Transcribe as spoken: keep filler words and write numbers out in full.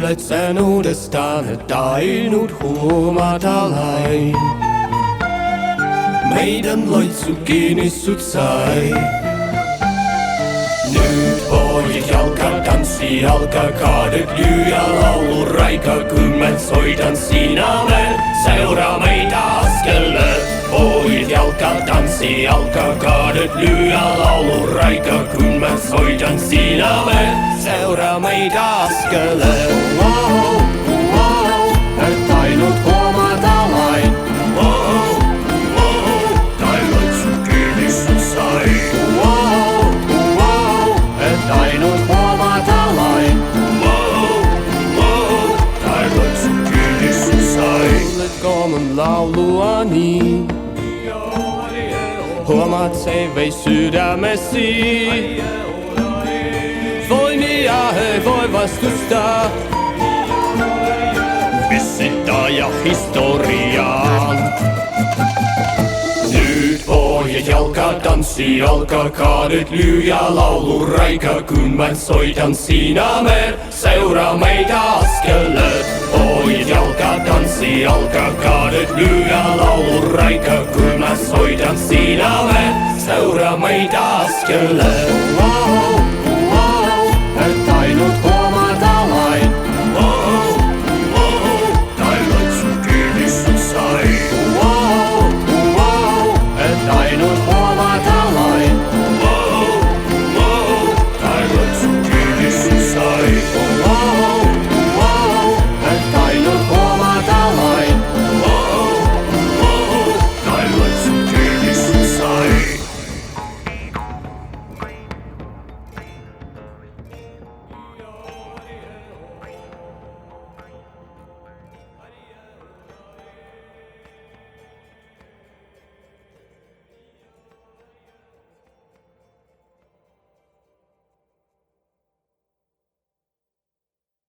kuuled sõnudesta nüüd ainult huumadalain. Meid on loitsu kinnistud sai. Nüüd poolid jalka tantsi jalka kaaded lüüa laulu raika, kümmet soidan sina veel, seura meid askele. Poolid jalka tantsi jalka kaaded lüüa laulu raika, kümmet soidan sina veel, seura meid askele. Wow, wow, et ainult huumadalain. Wow, wow, tai loitsu kinnistud sai. Ainult huumadalain. Wow, wow, tai loitsu kinnistud sai. Kuulet komen laulua niin. Huomaat se vei sydämesi. Voimia ei voi vastustaa. Pissittaa ja historiaan. Nyt pohjat jalka tanssi jalka kaadet lyyä laulu raika, kun mä soitan sinä mer, seuraa meitä askelet. Pohjat jalka tanssi jalka kaadet lyyä laulu raika, kun mä soitan sinä mer, seuraa meitä askelet.